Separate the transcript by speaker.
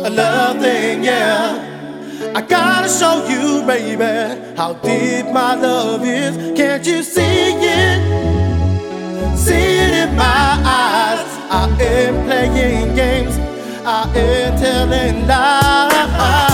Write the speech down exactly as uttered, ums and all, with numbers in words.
Speaker 1: love thing, yeah. I gotta show you, baby, how deep my love is. Can't you see it? See it in my eyes. I ain't playing games, I ain't telling lies.